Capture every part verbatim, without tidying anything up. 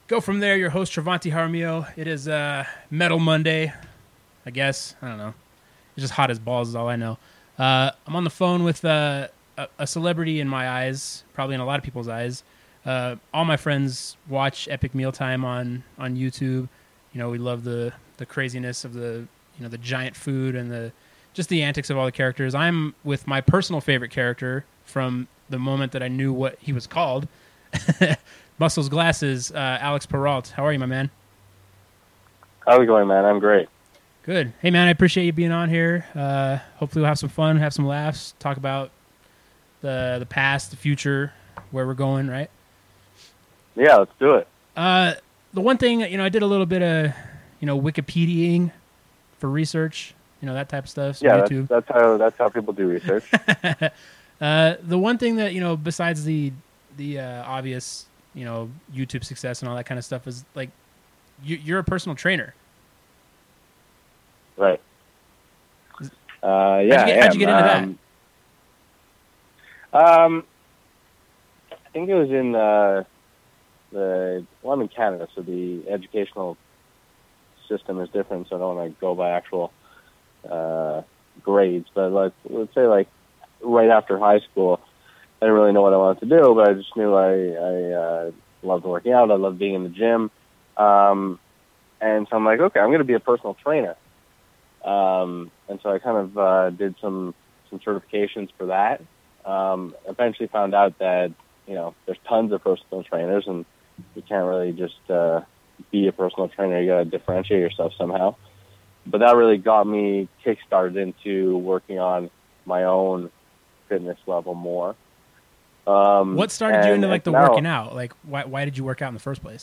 Go from there. Your host, Travanti Jaramillo. It is uh, Metal Monday, I guess. I don't know. It's just hot as balls is all I know. Uh, I'm on the phone with uh, a, a celebrity in my eyes, probably in a lot of people's eyes. Uh, all my friends watch Epic Mealtime on, on YouTube. You know, we love the, the craziness of the you know the giant food and the just the antics of all the characters. I'm with my personal favorite character from the moment that I knew what he was called. Muscles Glasses, uh, Alex Peralt. How are you, my man? How's it going, man? I'm great. Good. Hey, man, I appreciate you being on here. Uh, hopefully we'll have some fun, have some laughs, talk about the the past, the future, where we're going, right? Yeah, let's do it. Uh, the one thing, you know, I did a little bit of, you know, Wikipediaing for research, you know, that type of stuff. Yeah, that's, that's how that's how people do research. uh, the one thing that, you know, besides the the uh, obvious, you know, YouTube success and all that kind of stuff is like you, you're a personal trainer. Right. Uh, yeah. How'd you get, how'd you get into um, that? Um, I think it was in uh, the well, I'm in Canada, so the educational system is different. So I don't want to go by actual uh, grades, but like let's say like right after high school, I didn't really know what I wanted to do, but I just knew I I uh, loved working out. I loved being in the gym, um, and so I'm like, okay, I'm going to be a personal trainer. Um, and so I kind of uh, did some some certifications for that. Um, eventually found out that, you know, there's tons of personal trainers, and you can't really just uh, be a personal trainer. You got to differentiate yourself somehow. But that really got me kickstarted into working on my own fitness level more. Um, what started and, you into like the now, working out? Like, why why did you work out in the first place?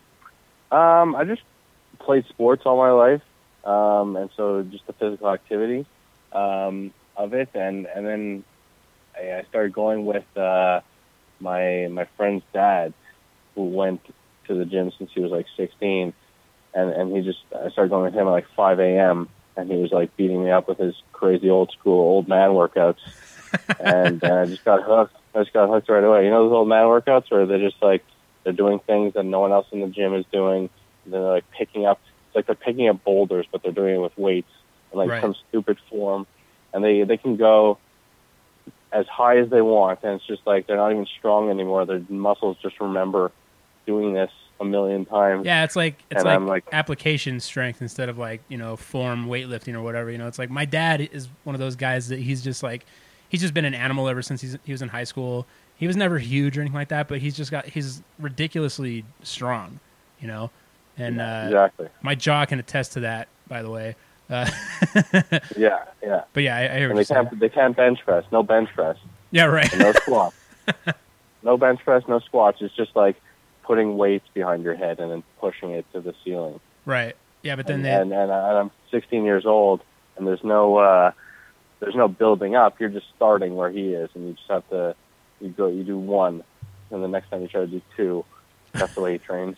Um, I just played sports all my life. Um, and so just the physical activity um, of it, and and then I, I started going with uh, my my friend's dad, who went to the gym since he was like sixteen, and and he just I started going with him at like five a.m. and he was like beating me up with his crazy old school old man workouts, and, and I just got hooked. I just got hooked right away. You know those old man workouts where they're just like they're doing things that no one else in the gym is doing. And they're like picking up. It's like they're picking up boulders, but they're doing it with weights and like right. some stupid form. And they, they can go as high as they want. And it's just like they're not even strong anymore. Their muscles just remember doing this a million times. Yeah, it's like it's and like, I'm like application strength instead of like, you know, form weightlifting or whatever. You know, it's like my dad is one of those guys that he's just like, he's just been an animal ever since he's, he was in high school. He was never huge or anything like that, but he's just got, he's ridiculously strong, you know? And uh, exactly. My jaw can attest to that, by the way. Uh, yeah, yeah. But yeah, I, I hear and what they you're can't saying. they can't bench press. No bench press. Yeah, right. And no squats. No bench press. No squats. It's just like putting weights behind your head and then pushing it to the ceiling. Right. Yeah, but then and, they and, and, and I'm sixteen years old, and there's no uh, there's no building up. You're just starting where he is, and you just have to you go you do one, and the next time you try to do two. That's the way he trains.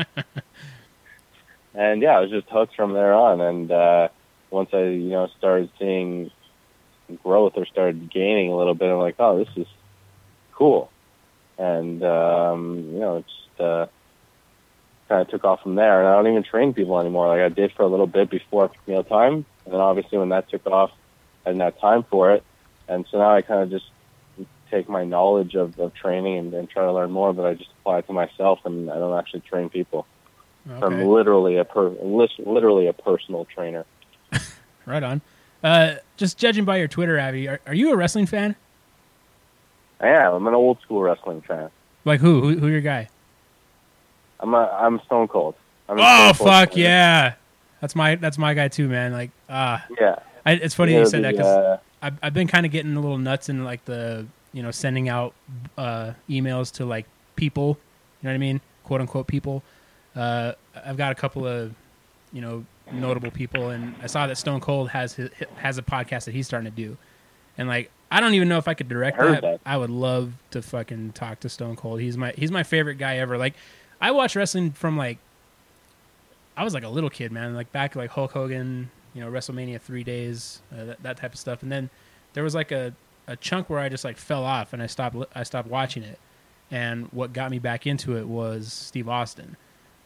And yeah, I was just hooked from there on. And uh, once I, you know, started seeing growth or started gaining a little bit, I'm like, oh, this is cool. And um, you know, it just uh, kind of took off from there. And I don't even train people anymore. Like I did for a little bit before mealtime, and then obviously when that took off, I didn't have time for it. And so now I kind of just take my knowledge of, of training and, and try to learn more, but I just apply it to myself, and I don't actually train people. okay. So I'm literally a per, literally a personal trainer. Right on. Uh, just judging by your Twitter, Abby, are, are you a wrestling fan? I am. I'm an old school wrestling fan. Like who? Who? Who your guy? I'm a, I'm Stone Cold. I'm a oh Stone Cold fuck fan. yeah! That's my that's my guy too, man. Like ah, yeah. I, it's funny Yeah, you said the, that because uh, I've I've been kind of getting a little nuts in like the you know sending out uh, emails to like people, you know what I mean, quote unquote people. Uh, I've got a couple of you know notable people, and I saw that Stone Cold has his, has a podcast that he's starting to do, and like I don't even know if I could direct I heard that. that. I would love to fucking talk to Stone Cold. He's my he's my favorite guy ever. Like I watch wrestling from like I was like a little kid, man. Like back like Hulk Hogan, you know, WrestleMania three days, uh, that, that type of stuff. And then there was like a, a chunk where I just like fell off and I stopped I stopped watching it. And what got me back into it was Steve Austin.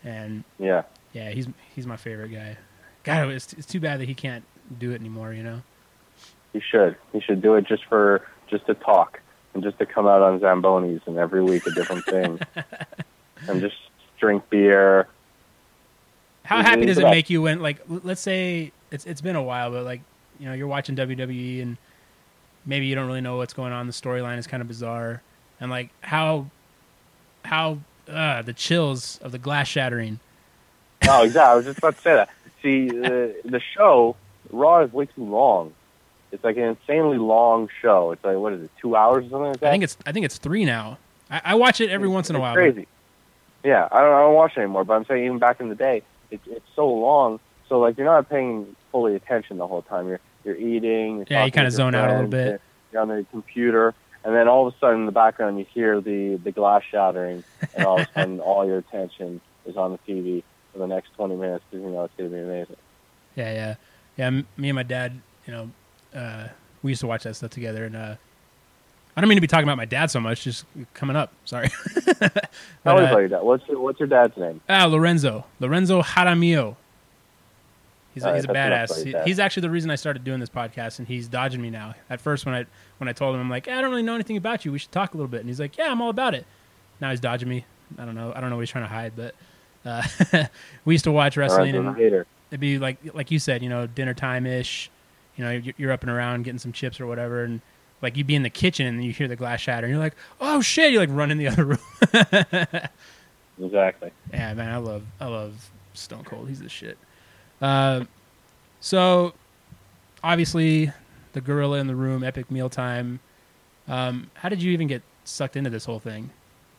And Yeah. yeah, he's he's my favorite guy. God, it's it's too bad that he can't do it anymore. You know. He should. He should do it just for just to talk and just to come out on Zambonis and every week a different thing and just drink beer. How He's happy does it up. make you when, like, l- let's say it's it's been a while, but like, you know, you're watching W W E and maybe you don't really know what's going on. The storyline is kind of bizarre, and like how how uh, the chills of the glass shattering. Oh, exactly. I was just about to say that. See, the the show Raw is way too long. It's like an insanely long show. It's like, what is it, two hours or something like that? I think it's I think it's three now. I, I watch it every It's- once in a it's while. Crazy. Yeah, I don't, I don't watch it anymore. But I'm saying even back in the day, it's it's so long. So like you're not paying fully attention the whole time. You're you're eating. You're Yeah, you talking kinda with your zone out a little friends, bit. You're on the computer, and then all of a sudden in the background you hear the the glass shattering, and all of a sudden all your attention is on the T V for the next twenty minutes because you know it's going to be amazing. Yeah, yeah, yeah. m- Me and my dad, you know, uh, we used to watch that stuff together, and uh, I don't mean to be talking about my dad so much. Just coming up, sorry. But, Tell me uh, about your dad. What's your, what's your dad's name? ah, Lorenzo, Lorenzo Jaramillo. He's, All he's a right, that's enough badass. about He, your dad. he's actually the reason I started doing this podcast, and he's dodging me now. At first, when I when I told him, I'm like, I don't really know anything about you. We should talk a little bit. And he's like, Yeah, I'm all about it. Now he's dodging me. I don't know. I don't know what he's trying to hide, but uh, we used to watch wrestling, Lorenzo's a and hater. it'd be like like you said, you know, dinner time ish. You know, you're you're up and around getting some chips or whatever, and like you'd be in the kitchen and you hear the glass shatter, and you're like, oh shit! You like run in the other room. Exactly. Yeah, man, I love I love Stone Cold. He's the shit. Uh, so obviously, the gorilla in the room, epic mealtime. Um, how did you even get sucked into this whole thing?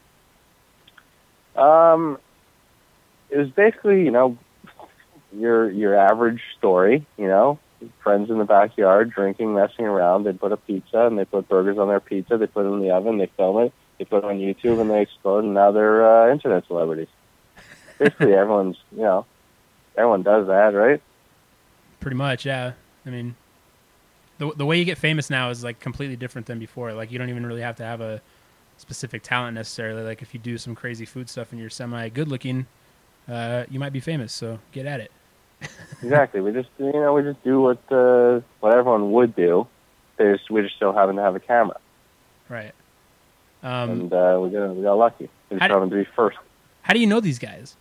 Um, it was basically, you know, your your average story. You know, friends in the backyard drinking, messing around. They put a pizza and they put burgers on their pizza. They put it in the oven. They film it. They put it on YouTube and they explode. And now they're uh, internet celebrities. Basically, everyone's you know, everyone does that, right? Pretty much, yeah. I mean, the the way you get famous now is like completely different than before. Like you don't even really have to have a specific talent necessarily. Like if you do some crazy food stuff and you're semi good looking, uh, you might be famous. So get at it. Exactly. We just you know we just do what uh, what everyone would do. They just, we just so happen to have a camera, Right. Um, and uh, we got we got lucky. We how just do- happened to be first. how do you know these guys?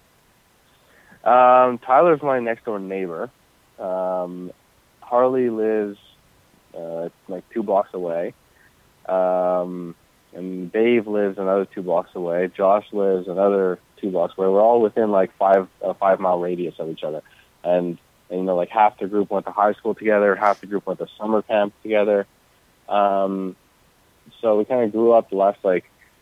Um, Tyler's my next door neighbor. Um, Harley lives uh, like two blocks away, um, and Dave lives another two blocks away. Josh lives another two blocks away. We're all within like five a five mile radius of each other, and, and you know like half the group went to high school together, half the group went to summer camp together. Um, so we kind of grew up the last like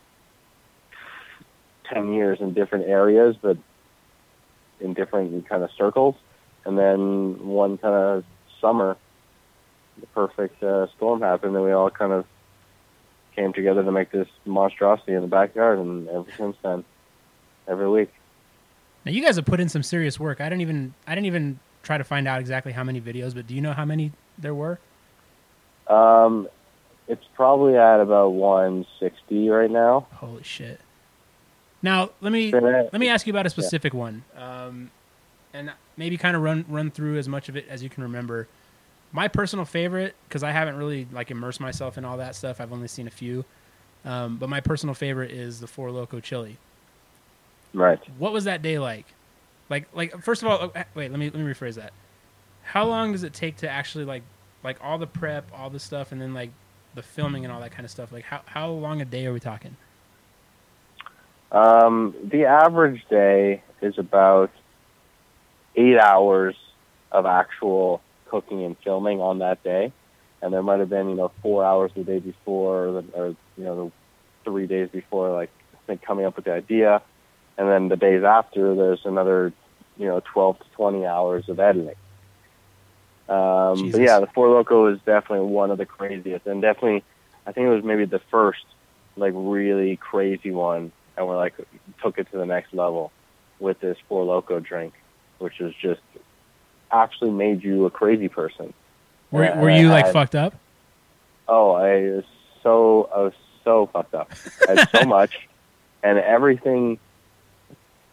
ten years in different areas, but in different kind of circles. And then one kind of summer, the perfect uh, storm happened, and we all kind of came together to make this monstrosity in the backyard. And ever since then, every week. Now you guys have put in some serious work. I didn't even I didn't even try to find out exactly how many videos, but do you know how many there were? Um, it's probably at about one sixty right now. Holy shit! Now let me Been at- let me ask you about a specific one, um, and maybe kind of run run through as much of it as you can remember. My personal favorite, because I haven't really like immersed myself in all that stuff. I've only seen a few, um, but my personal favorite is the Four Loco Chili. Right. What was that day like? Like like first of all, wait, let me let me rephrase that. How long does it take to actually like like all the prep, all the stuff, and then like the filming and all that kind of stuff? Like how how long a day are we talking? Um, the average day is about eight hours of actual cooking and filming on that day, and there might have been you know four hours the day before, or, or you know the three days before, like I think coming up with the idea, and then the days after there's another you know twelve to twenty hours of editing. Um, Jesus. but yeah, the Four Loco is definitely one of the craziest, and definitely I think it was maybe the first like really crazy one, and we're like took it to the next level with this Four Loco drink, which is just actually made you a crazy person. Were And were I you like had- fucked up? Oh, I was so I was so fucked up. I had so much, and everything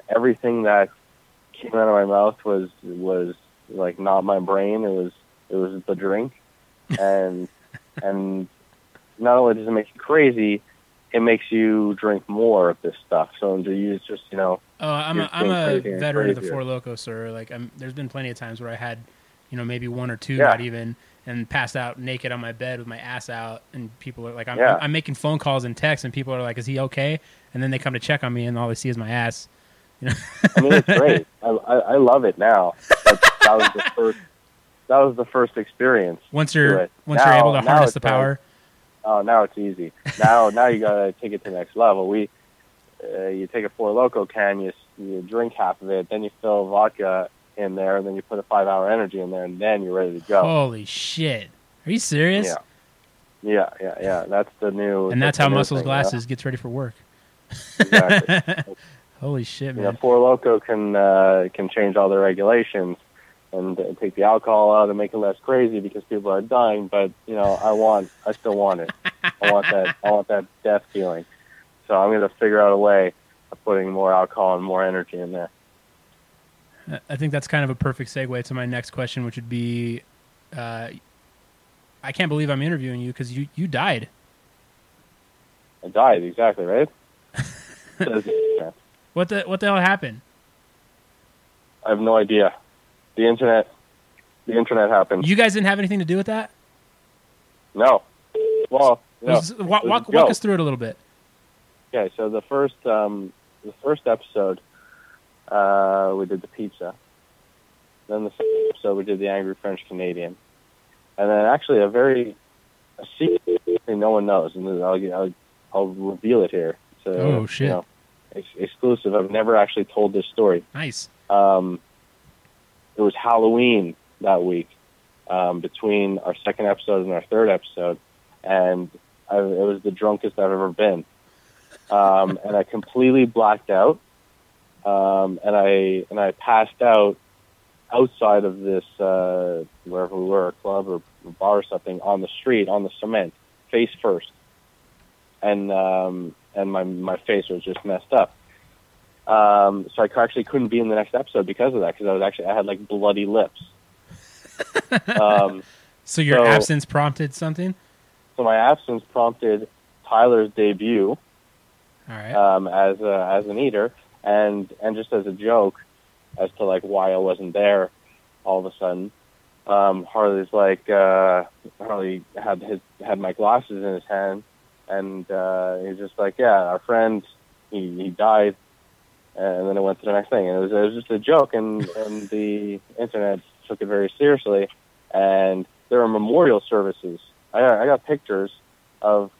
everything that came out of my mouth was was like not my brain. It was it was the drink, and and not only does it make you crazy, it makes you drink more of this stuff. So it's just, you know. Oh, I'm you're a, I'm a crazier and veteran of the crazier. Four Loko, sir. Like, I'm, there's been plenty of times where I had, you know, maybe one or two, Yeah. not even, and passed out naked on my bed with my ass out, and people are like, I'm, Yeah. I'm, I'm making phone calls and texts, and people are like, "Is he okay?" And then they come to check on me, and all they see is my ass. You know? I mean, it's great. I, I I love it now. But that was the first. That was the first experience. Once to you're it. once Now- you're able to now harness it's the like, power. oh, now it's easy. Now now you gotta take it to the next level. We, uh, you take a Four Loko can, you you drink half of it, then you fill vodka in there, and then you put a five hour energy in there, and then you're ready to go. Holy shit! Are you serious? Yeah. Yeah, yeah, yeah. That's the new. And that's the how new Muscles thing, you know? Glasses gets ready for work. Exactly. Holy shit, You man! know, Four Loko can uh, can change all the regulations and uh, take the alcohol out and make it less crazy because people are dying. But you know, I want, I still want it. I want that, I want that death feeling. So I'm going to figure out a way of putting more alcohol and more energy in there. I think that's kind of a perfect segue to my next question, which would be, uh, I can't believe I'm interviewing you because you, you died. I died, exactly, right? I What the what the hell happened? have no idea. The internet, the internet happened. You guys didn't have anything to do with that? No. Well, no. Was- walk, It was a walk, walk joke. us through it a little bit. Okay, so the first um, the first episode, uh, we did the pizza. Then the second episode, we did the angry French Canadian, and then actually a very a secret thing no one knows, and I'll I'll, I'll reveal it here. It's a, Oh, shit. You know, ex- exclusive. I've never actually told this story. Nice. Um, it was Halloween that week, um, between our second episode and our third episode, and I, it was the drunkest I've ever been. Um, and I completely blacked out, um, and I and I passed out outside of this uh, wherever we were, a club or a bar or something, on the street on the cement, face first, and um, and my my face was just messed up. Um, so I actually couldn't be in the next episode because of that, because I was actually I had like bloody lips. um, So your So- absence prompted something? so my absence prompted Tyler's debut. All right. um, as a, as an eater, and and just as a joke, as to like why I wasn't there, all of a sudden, um, Harley's like uh, Harley had his had my glasses in his hand, and uh, he's just like, yeah, our friend, he he died, and then it went to the next thing, and it was it was just a joke, and and the internet took it very seriously, and there were memorial services. I got, I got pictures of.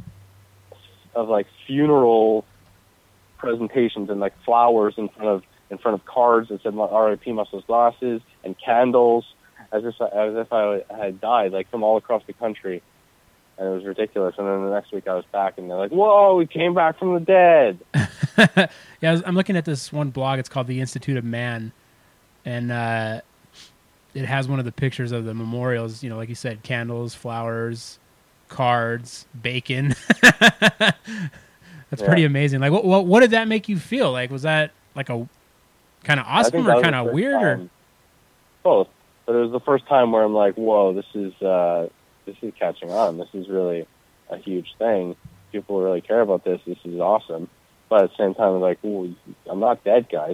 of like funeral presentations and like flowers in front of in front of cards that said R I P Muscles Glasses and candles, as if as if I had died, like from all across the country, and it was ridiculous. And then the next week I was back, and they're like, "Whoa, we came back from the dead." Yeah, I was, I'm looking at this one blog. It's called The Institute of Man, and uh, it has one of the pictures of the memorials. You know, like you said, candles, flowers, cards, bacon. That's Yeah. pretty amazing. Like, what, what what did that make you feel? Like, was that like a kind of I think awesome that or was kind the of first weird? Or time. Both, but it was the first time where I'm like, "Whoa, this is uh, this is catching on. This is really a huge thing. People really care about this. This is awesome." But at the same time, I'm like, "Ooh, I'm not dead, guys.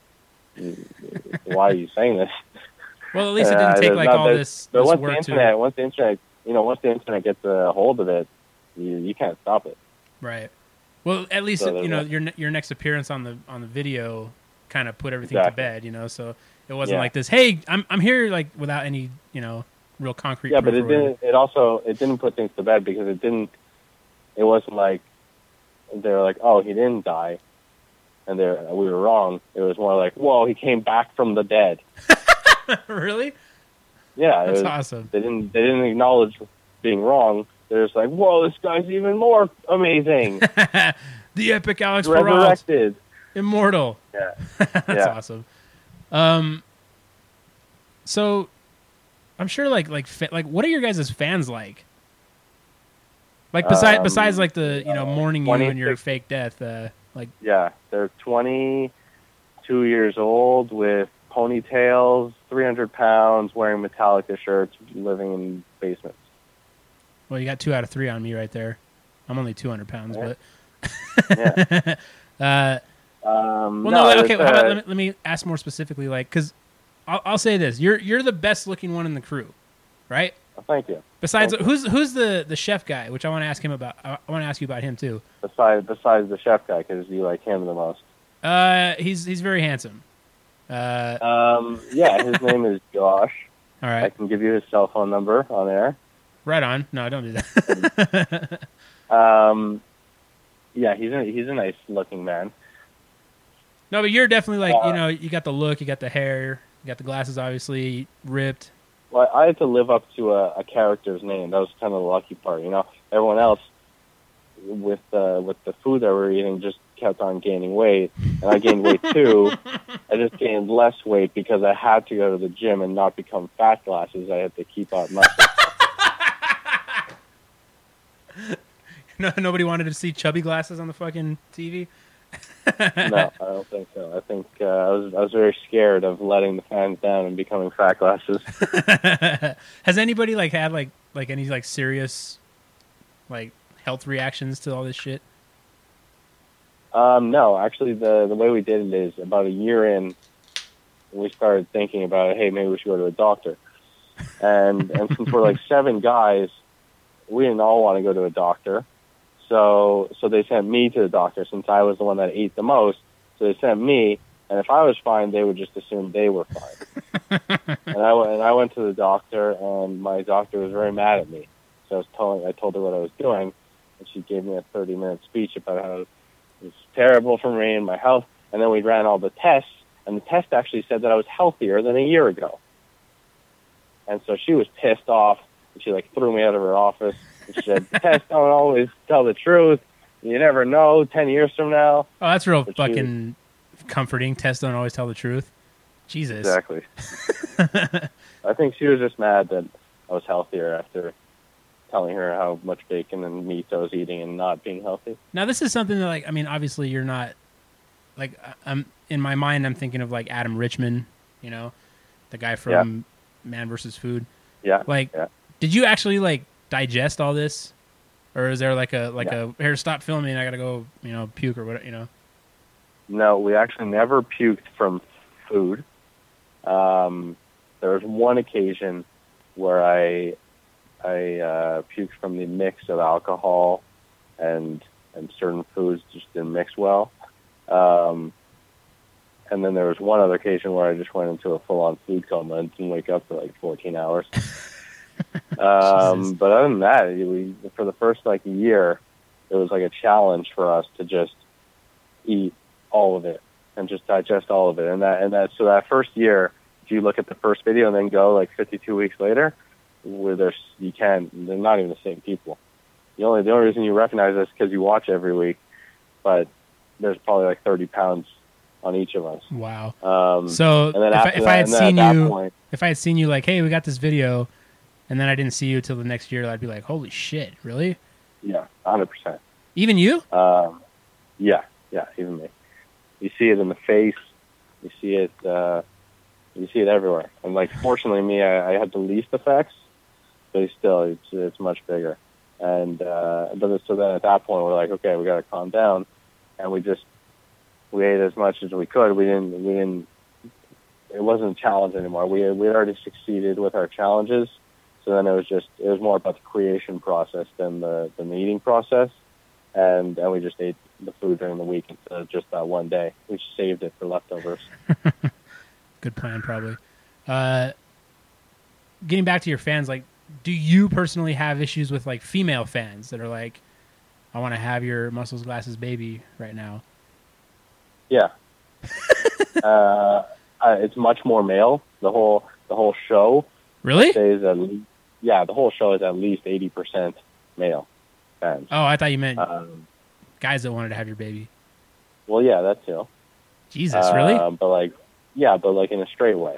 Why are you saying this?" well, at least it Uh, didn't take there's like not- all there's- this, But this once the work internet, to once the internet, you know, once the internet gets a hold of it, you you can't stop it. right. Well, at least So it, you there's know that. your ne- your next appearance on the on the video kind of put everything Exactly. to bed. You know, so it wasn't Yeah. like this. Hey, I'm I'm here like without any you know real concrete. Yeah, but proof it or whatever. didn't. It also it didn't put things to bed because it didn't. It wasn't like they were like, "Oh, he didn't die," and they we were wrong. It was more like, "Whoa, he came back from the dead." Really? Yeah, it That's was, awesome. they didn't. They didn't acknowledge being wrong. They're just like, "Whoa, this guy's even more amazing." The epic Alex Peralt, Resurrected. immortal. Yeah. That's Yeah. awesome. Um, so I'm sure, like, like, fa- like, what are your guys' fans like? Like, besides, Um, besides, like the you know mourning you and your twenty-six fake death. Uh, like, Yeah, they're twenty, two years old with ponytails, three hundred pounds, wearing Metallica shirts, living in basements. Well, you got two out of three on me right there. I'm only two hundred pounds, Yeah. but Yeah. uh, Um, well, no, no, it okay. was, How about, uh, let, me, let me ask more specifically, like, because I'll, I'll say this: you're you're the best looking one in the crew, right? oh, thank you. Besides, Thank you. who's who's the, the chef guy? Which I want to ask him about. I, I want to ask you about him too. Besides, besides the chef guy, because you like him the most. Uh, he's he's very handsome. Uh, Um, yeah, his name is Josh. all I right, can give you his cell phone number on air. right on. No, don't do that. Um, yeah, he's a, he's a nice looking man. No, but you're definitely like, Uh, you know, you got the look, you got the hair, you got the glasses, obviously ripped. Well, I had to live up to a, a character's name. That was kind of the lucky part, you know. Everyone else with uh, with the food that we were eating just kept on gaining weight, and I gained weight too. I just gained less weight because I had to go to the gym and not become fat glasses. I had to keep out muscle. No, nobody wanted to see chubby glasses on the fucking T V. No, I don't think so. I think uh, I was I was very scared of letting the fans down and becoming fat glasses. Has anybody like had like like any like serious like health reactions to all this shit? Um, no, actually, the the way we did it is about a year in, we started thinking about, hey, maybe we should go to a doctor. And and since we're like seven guys, we didn't all want to go to a doctor. So so they sent me to the doctor since I was the one that ate the most. So they sent me, and if I was fine, they would just assume they were fine. and I went- and I went to the doctor, and my doctor was very mad at me. So I was telling I told her what I was doing, and she gave me a thirty minute speech about how it was terrible for me and my health. And then we ran all the tests, and the test actually said that I was healthier than a year ago. And so she was pissed off, and she like threw me out of her office. And she said, "Tests don't always tell the truth. You never know. Ten years from now." Oh, that's real But she- fucking comforting. Tests don't always tell the truth. Jesus. Exactly. I think she was just mad that I was healthier after telling her how much bacon and meat I was eating and not being healthy. Now this is something that like I mean obviously you're not like I'm in my mind I'm thinking of like Adam Richman, you know, the guy from Man versus. Food. Yeah. Like yeah. did you actually like digest all this? Or is there like a like a here stop filming, I got to go, you know, puke or whatever, you know? No, we actually never puked from food. Um, there was one occasion where I I uh, puked from the mix of alcohol and and certain foods just didn't mix well. Um, and then there was one other occasion where I just went into a full-on food coma and didn't wake up for like fourteen hours. um, but other than that, we for the first like year, it was like a challenge for us to just eat all of it and just digest all of it. And that and that so that first year, if you look at the first video and then go like fifty-two weeks later, where there's you can't they're not even the same people. The only the only reason you recognize us because you watch every week, but there's probably like thirty pounds on each of us. Wow. Um, So and then if, I, after if that, I had and then at seen that you, point, if I had seen you like, hey, we got this video, and then I didn't see you till the next year, I'd be like, holy shit, really? yeah, hundred percent. Even you? Um, yeah, yeah, even me. You see it in the face. You see it. Uh, you see it everywhere. And like, fortunately, me, I, I had the least effects, but still, it's it's much bigger. And uh, but so then at that point, we're like, okay, we got to calm down, and we just we ate as much as we could. We didn't. We didn't. It wasn't a challenge anymore. We we had already succeeded with our challenges. So then it was just it was more about the creation process than the than the eating process. And and we just ate the food during the week instead of just that one day. We just saved it for leftovers. Good plan, probably. Uh, getting back to your fans, like, do you personally have issues with like female fans that are like, I want to have your muscles glasses baby right now? Yeah. uh, uh, it's much more male. The whole the whole show Really? is at least, yeah, the whole show is at least eighty percent male fans. Oh, I thought you meant Um, guys that wanted to have your baby. well, yeah, that too. Jesus, really? Um, but like, yeah, but like in a straight way.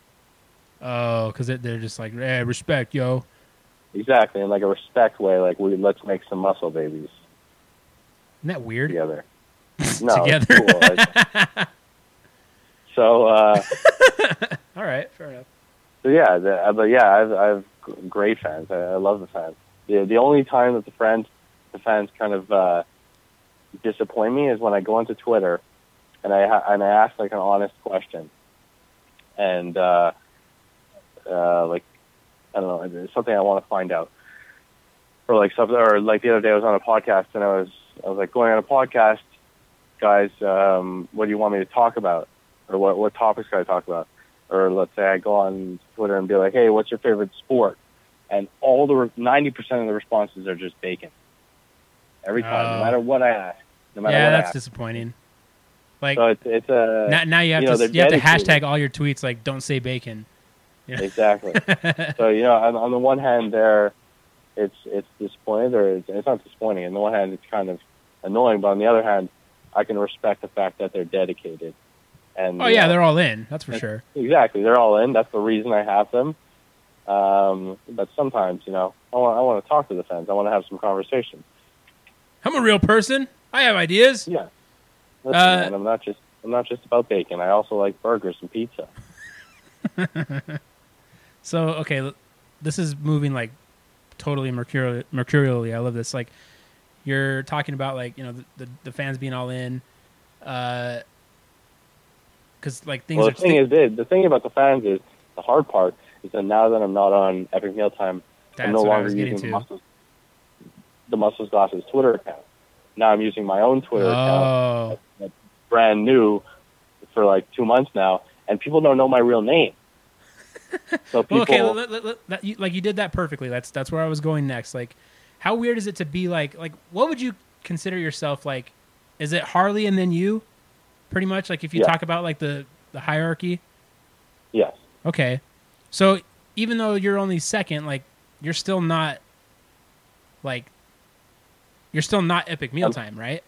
Oh, because they're just like, eh, respect, yo. Exactly, in like a respect way. Like, we let's make some muscle babies Isn't that weird? together. No, Together. it's cool. Like, So, uh, all right, fair enough. So yeah, the, but yeah, I've, I've great fans. I, I love the fans. The the only time that the fans the fans kind of uh, disappoint me is when I go onto Twitter and I ha- and I ask like an honest question, and uh, uh, like I don't know, it's something I want to find out, or like something, or like the other day I was on a podcast and I was I was like going on a podcast, guys, um, what do you want me to talk about, or what what topics can I talk about? Or let's say I go on Twitter and be like, hey, what's your favorite sport? And all the ninety percent of the responses are just bacon. Every time, Oh. no matter what I ask. No matter Yeah, what that's I ask. disappointing. Like, so it's, it's a, now, now you have you know, to they're you have to dedicated. hashtag all your tweets like don't say bacon. You know? Exactly. So, you know, on, on the one hand there, it's it's disappointing, or it's, it's not disappointing. On the one hand, it's kind of annoying, but on the other hand, I can respect the fact that they're dedicated. And, Oh yeah, uh, they're all in. That's for sure. Exactly, they're all in. That's the reason I have them. Um, but sometimes, you know, I want I want to talk to the fans. I want to have some conversation. I'm a real person. I have ideas. Yeah, listen, Uh, man, I'm not just I'm not just about bacon. I also like burgers and pizza. So okay, l- this is moving like totally mercurial, mercurially. I love this. Like you're talking about like you know the the, the fans being all in. Uh, Because like things Well, are the thing sti- is, it, the thing about the fans is the hard part is that now that I'm not on Epic Mealtime, That's I'm no what I longer was getting using the to. Muscles, the Muscles Glasses Twitter account. Now I'm using my own Twitter account, Oh, that's, that's brand new for like two months now, and people don't know my real name. So people, well, okay. Let, let, let, that, you, like you did that perfectly. That's that's where I was going next. Like, how weird is it to be like like what would you consider yourself like? Is it Harley and then you? Pretty much like if you Yeah. talk about like the the hierarchy. yes, Okay, so even though you're only second, like you're still not like you're still not Epic Mealtime, right?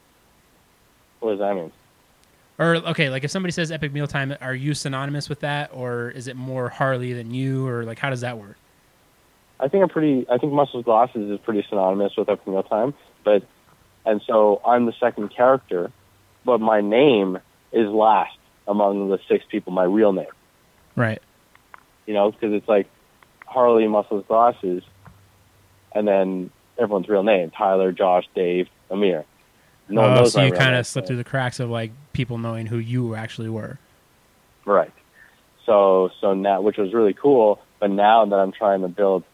what does that mean? Or okay, like if somebody says Epic Mealtime, are you synonymous with that, or is it more Harley than you, or like how does that work? I think I'm pretty. I think Muscles Glasses is pretty synonymous with Epic Mealtime, but and so I'm the second character, but my name is last among the six people. My real name, Right. you know, because it's like Harley, Muscles Glasses, and then everyone's real name: Tyler, Josh, Dave, Amir. No one Oh, knows so my you real kind name, of slipped so- through the cracks of like people knowing who you actually were. Right. So so now, which was really cool. But now that I'm trying to build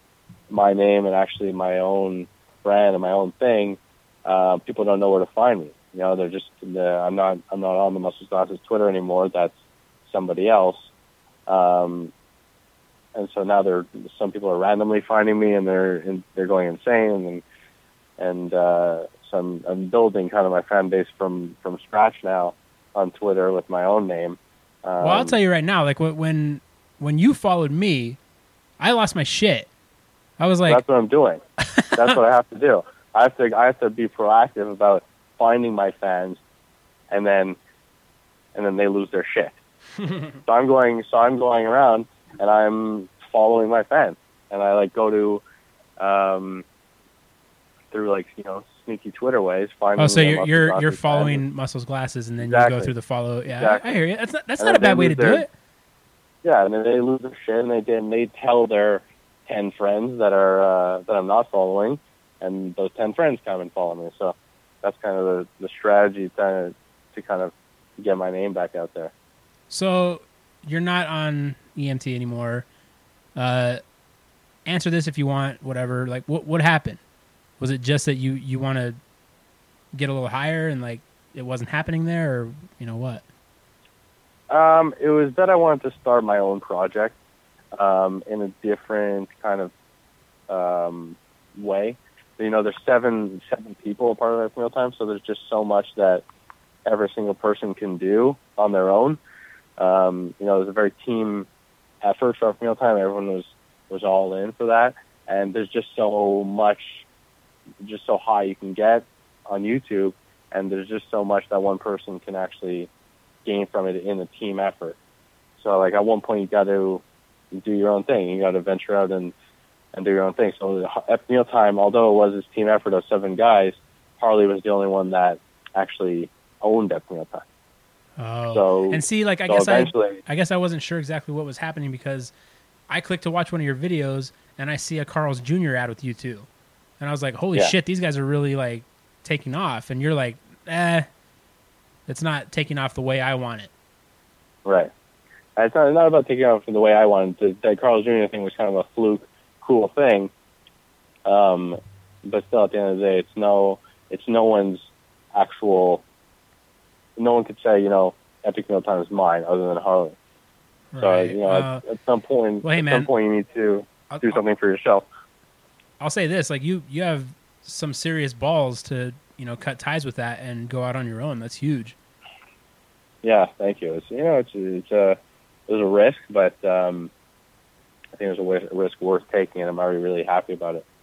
my name and actually my own brand and my own thing, uh, people don't know where to find me. You know, they're just the, I'm not I'm not on the Muscles Glasses Twitter anymore. That's somebody else. Um, and so now they're some people are randomly finding me and they're in, they're going insane and and uh, so I'm, I'm building kind of my fan base from from scratch now on Twitter with my own name. Um, Well, I'll tell you right now, like wh- when when you followed me, I lost my shit. I was like, that's what I'm doing. That's what I have to do. I have to I have to be proactive about finding my fans, and then and then they lose their shit. so I'm going so I'm going around and I'm following my fans, and I like go to um, through like you know sneaky Twitter ways finding. oh, so the you're Muscles you're Glasses you're fans. following Muscles Glasses, and then you Exactly. go through the follow. Yeah, Exactly. I, I hear you. That's not that's And not a then they bad way to lose do their- it. Yeah, and then they lose their shit, and they did. And they tell their ten friends that are uh, that I'm not following, and those ten friends come and follow me. So that's kind of the, the strategy to to kind of get my name back out there. So you're not on E M T anymore. Uh, answer this if you want. Whatever. Like, what what happened? Was it just that you you want to get a little higher and like it wasn't happening there, or you know what? Um, it was that I wanted to start my own project um, in a different kind of um, way. You know, there's seven seven people a part of Epic Mealtime, so there's just so much that every single person can do on their own. Um, you know, it was a very team effort for Epic Mealtime. Everyone was was all in for that, and there's just so much, just so high you can get on YouTube, and there's just so much that one person can actually gain from it in a team effort. So, like, at one point, you got to do your own thing. You got to venture out and, and do your own thing. So, Epic Mealtime, although it was this team effort of seven guys, Harley was the only one that actually owned Epic Mealtime. Oh, So and see, like I so guess I, eventually, I guess I wasn't sure exactly what was happening because I clicked to watch one of your videos and I see a Carl's Junior ad with you too, and I was like, holy Yeah. shit, these guys are really like taking off, and you're like, eh, it's not taking off the way I want it. right. It's not, not about taking off the way I wanted. The, the Carl's Junior thing was kind of a fluke, cool thing. Um, but still, at the end of the day, it's no, it's no one's actual. No one could say, you know, Epic Meal Time is mine other than Harley. So Right. you know, Uh, at, at some point, well, hey, at man. some point, you need to I'll, do something for yourself. I'll say this: like you, you have some serious balls to you know cut ties with that and go out on your own. That's huge. Yeah, thank you. It's you know, it's it's a it was a risk, but um, I think it was a, wi- a risk worth taking, and I'm already really happy about it.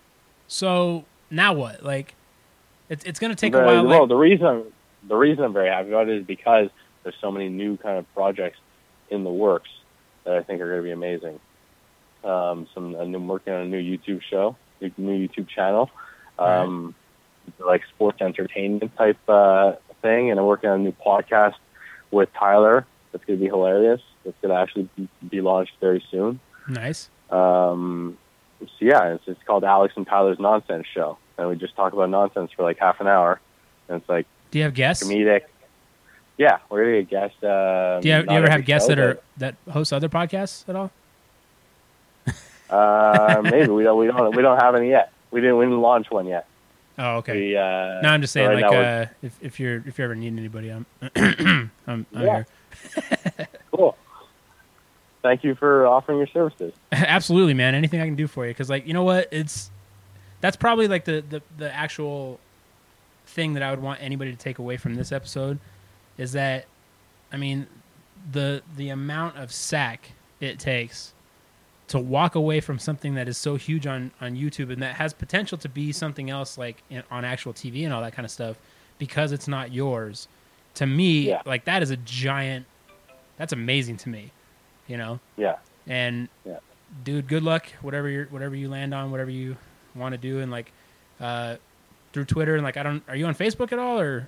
So now what? Like, it's it's gonna take the, a while. Well, Like, the reason the reason I'm very happy about it is because there's so many new kind of projects in the works that I think are going to be amazing. Um, some I'm working on a new YouTube show, new, new YouTube channel, um, like sports entertainment type uh, thing, and I'm working on a new podcast with Tyler. That's going to be hilarious. That's going to actually be, be launched very soon. nice. Um, so yeah, it's, it's called Alex and Tyler's Nonsense Show, and we just talk about nonsense for like half an hour, and it's like Do you have guests? comedic. Yeah, we're gonna get guests. Um, Do you, do not you ever every have guests show, that are that host other podcasts at all? but, Uh, maybe we don't. We don't. We don't have any yet. We didn't. We didn't launch one yet. Oh, okay. We, uh, No, I'm just so saying, right like, now we're- uh, if if you're if you ever need anybody, I'm I'm, I'm Yeah. here. cool. Thank you for offering your services. Absolutely, man. Anything I can do for you, because like you know what, it's that's probably like the, the the actual thing that I would want anybody to take away from this episode is that, I mean, the the amount of sack it takes to walk away from something that is so huge on, on YouTube and that has potential to be something else like in, on actual T V and all that kind of stuff because it's not yours. To me, Yeah. like that is a giant. That's amazing to me, you know. Yeah. And Yeah. dude, good luck. Whatever you whatever you land on, whatever you want to do, and like uh, through Twitter and like I don't. Are you on Facebook at all or?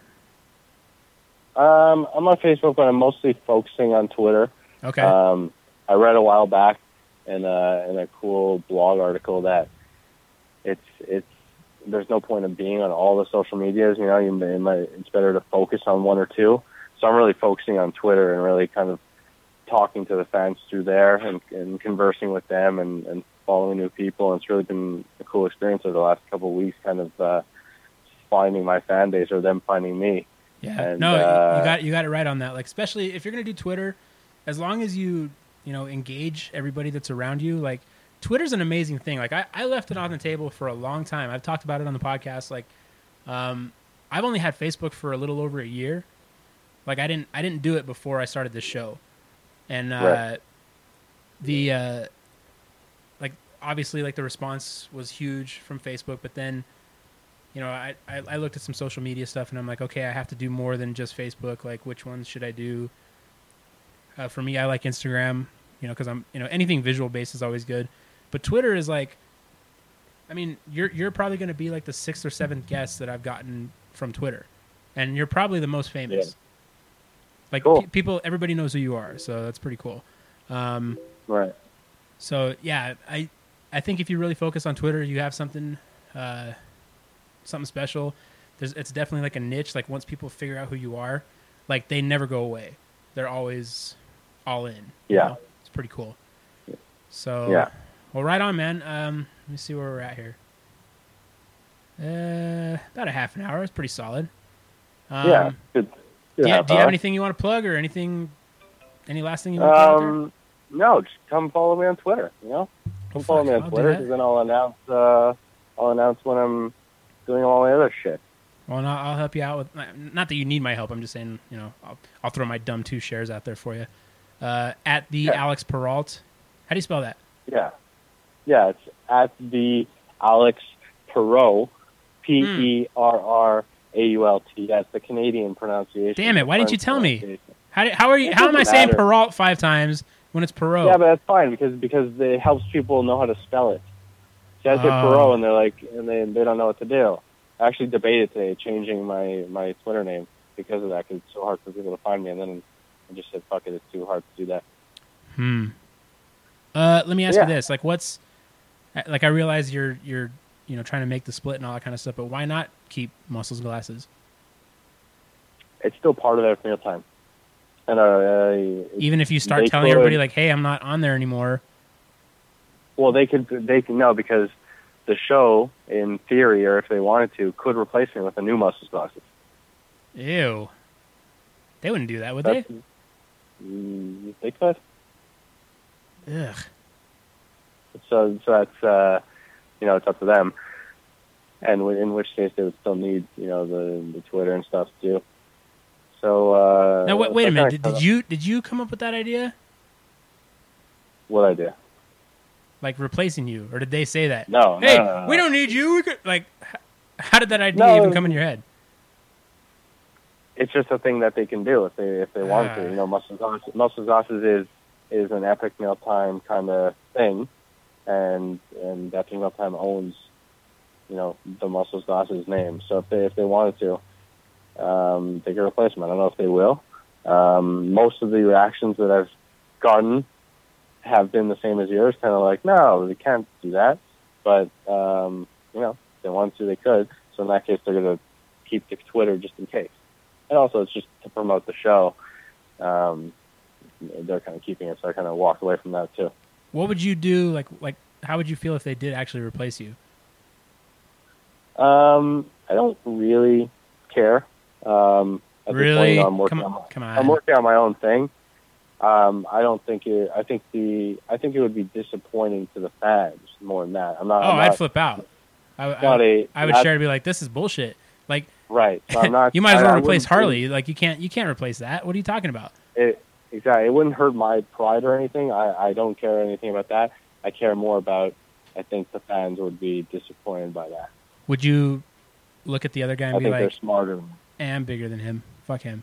Um, I'm on Facebook, but I'm mostly focusing on Twitter. Okay. Um, I read a while back in a in a cool blog article that it's it's there's no point in being on all the social medias. You know, you may, it might, it's better to focus on one or two. So I'm really focusing on Twitter and really kind of talking to the fans through there and, and conversing with them and, and following new people. And it's really been a cool experience over the last couple of weeks, kind of uh, finding my fan base or them finding me. Yeah, And, no, uh, you got you got it right on that. Like, especially if you're gonna do Twitter, as long as you you know engage everybody that's around you. Like, Twitter's an amazing thing. Like, I, I left it on the table for a long time. I've talked about it on the podcast. Like, um, I've only had Facebook for a little over a year. Like, I didn't I didn't do it before I started this show, and uh, Right. the uh, like obviously like the response was huge from Facebook, but then. You know, I, I, I looked at some social media stuff, and I'm like, okay, I have to do more than just Facebook. Like, which ones should I do? Uh, for me, I like Instagram, you know, because I'm, you know, anything visual based is always good. But Twitter is like, I mean, you're you're probably going to be like the sixth or seventh guest that I've gotten from Twitter, and you're probably the most famous. Yeah. Like, Cool. pe- people, everybody knows who you are, so that's pretty cool. Um, Right. so yeah, I I think if you really focus on Twitter, you have something. Uh, something special. There's, it's definitely like a niche. Like once people figure out who you are, like they never go away. They're always all in. you Yeah. know? It's pretty cool. So, Yeah. well, right on, man. Um, let me see where we're at here. Uh, about a half an hour. It's pretty solid. Um, yeah. Good. good Do you, half do you have hour. anything you want to plug or anything? Any last thing you want to plug out there? Um, no, just come follow me on Twitter. You know, come Oh, follow fuck, me I'll on do Twitter that. because then I'll announce. Uh, I'll announce when I'm doing all my other shit. Well, no, I'll help you out with. Not that you need my help. I'm just saying, you know, I'll, I'll throw my dumb two shares out there for you. Uh, at the Yeah. Alex Perrault. How do you spell that? Yeah, yeah. It's at the Alex Perrault, P E R R A U L T. That's the Canadian pronunciation. Damn it! Why didn't you French tell me? pronunciation. How do, how are you? It How am I doesn't saying matter. Perrault five times when it's Perrault? Yeah, but that's fine because because it helps people know how to spell it. See, I say Oh. Perrault, and they're like, and they they don't know what to do. I actually debated today changing my my Twitter name because of that, because it's so hard for people to find me. And then I just said, fuck it, it's too hard to do that. Hmm. Uh, let me ask yeah. you this: like, what's like? I realize you're you're you know trying to make the split and all that kind of stuff, but why not keep Muscles Glasses? It's still part of their meal time. And uh, even if you start telling could, everybody like, "Hey, I'm not on there anymore." Well, they could. They can no because the show, in theory, or if they wanted to, could replace me with a new Muscles Glasses. Ew. They wouldn't do that, would that's, they? Mm, they could. Ugh. So, so that's uh, you know, it's up to them. And in which case, they would still need you know the the Twitter and stuff too. So uh, now wait, wait a minute. Did, did you did you come up with that idea? What idea? Like replacing you, or did they say that? No. Hey, no, no, no. we don't need you. We could like. How did that idea no, even come in your head? It's just a thing that they can do if they if they want uh, to. You know, Muscles Glasses, Muscles Glasses is is an Epic Mealtime kind of thing, and and Epic Mealtime owns you know the Muscles Glasses name. So if they if they wanted to. Um, they can replace them. I don't know if they will. Um, most of the reactions that I've gotten have been the same as yours, kind of like, no, they can't do that. But, um, you know, if they wanted to, they could. So in that case, they're going to keep the Twitter just in case. And also, it's just to promote the show. Um, they're kind of keeping it, so I kind of walked away from that, too. What would you do? Like, like, how would you feel if they did actually replace you? Um, I don't really care. Um, at really? This point, I'm working come on, on my, come on. I'm working on my own thing. Um, I don't think it. I think the. I think it would be disappointing to the fans more than that. I'm not. Oh, I'm I'd not, flip out. I, not I, a, I would not, share to be like, "This is bullshit." Like, right? So I'm not. you might as well I, replace I Harley. Like, you can't. You can't replace that. What are you talking about? It, exactly. It wouldn't hurt my pride or anything. I, I don't care anything about that. I care more about. I think the fans would be disappointed by that. Would you look at the other guy and I be think like, they're smarter. Eh, I'm bigger than him. Fuck him.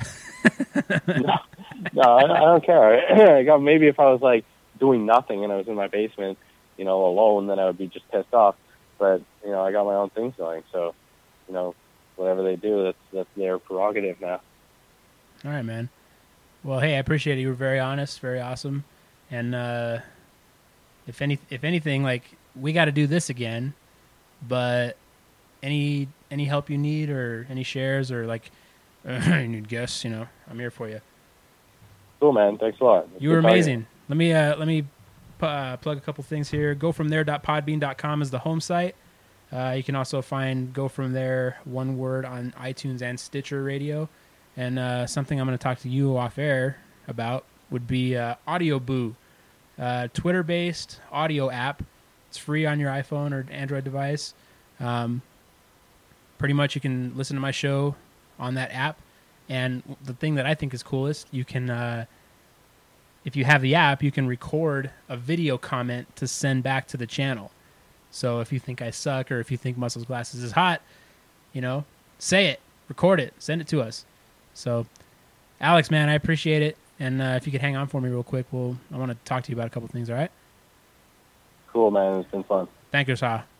no, no I, I don't care. I got, maybe if I was like doing nothing and I was in my basement, you know, alone, then I would be just pissed off. But you know, I got my own things going, so you know, whatever they do, that's that's their prerogative now. All right, man. Well, hey, I appreciate it. You were very honest, very awesome, and uh, if any, if anything, like we got to do this again. But any any help you need or any shares or like. Uh, you need guests, you know. I'm here for you. Cool, man. Thanks a lot. It's you were amazing. Let me uh, let me uh, plug a couple things here. go from there dot podbean dot com is the home site. Uh, you can also find Go From There one word on iTunes and Stitcher Radio. And uh, something I'm going to talk to you off air about would be uh, Audio Boo, uh, Twitter-based audio app. It's free on your iPhone or Android device. Um, pretty much, you can listen to my show on that app, and the thing that I think is coolest, you can, uh, if you have the app, you can record a video comment to send back to the channel. So if you think I suck or if you think Muscles Glasses is hot, you know, say it, record it, send it to us. So, Alex, man, I appreciate it, and uh, if you could hang on for me real quick, we'll I want to talk to you about a couple things. All right? Cool, man. It's been fun. Thank you, sir.